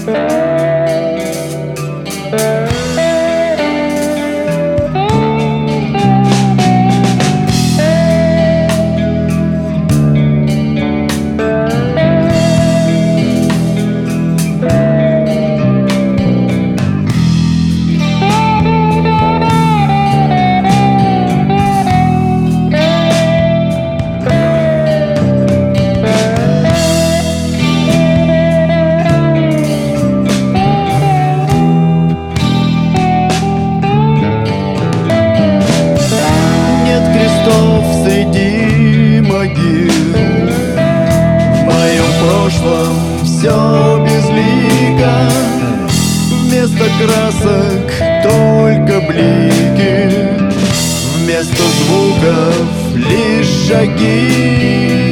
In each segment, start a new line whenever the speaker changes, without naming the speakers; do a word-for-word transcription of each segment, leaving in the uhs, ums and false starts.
Среди могил в моем прошлом все безлико. Вместо красок только блики, вместо звуков лишь шаги.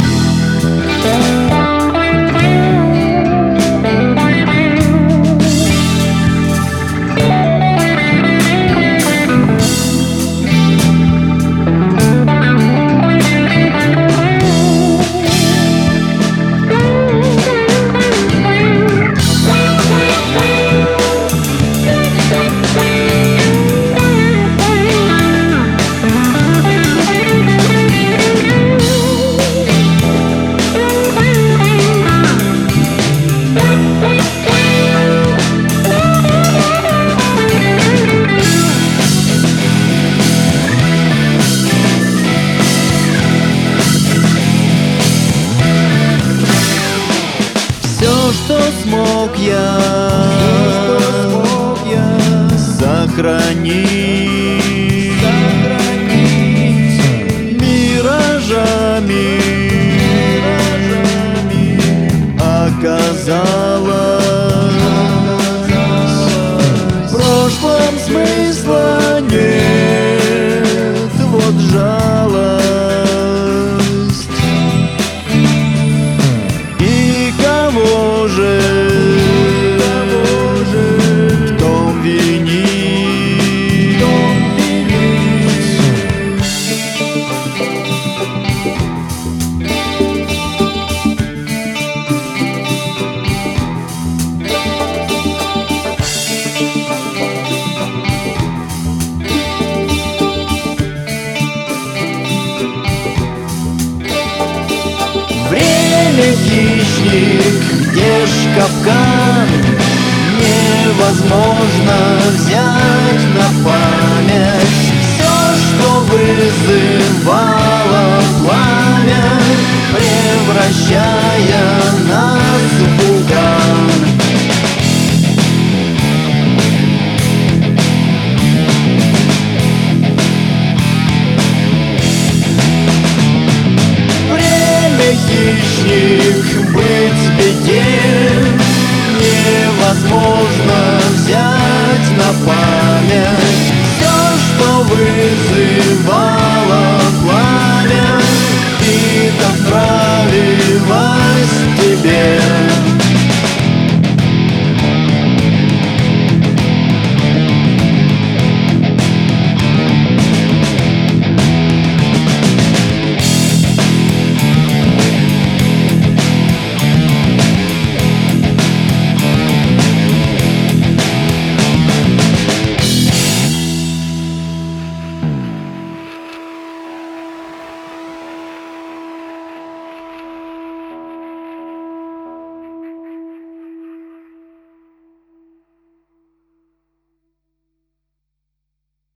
Что смог я, что смог я сохранить, сохранить миражами, миражами оказалось, в прошлом смысла нет, вот жалость. И кого же, кого же в том винить, в том винить? Время хищник, где ж капкан, невозможно взять на память все, что вызывало пламя, превращая нас в вулкан. Хищник, быть в беде невозможно взять на память все, что вызывало пламя, и так нравилось тебе.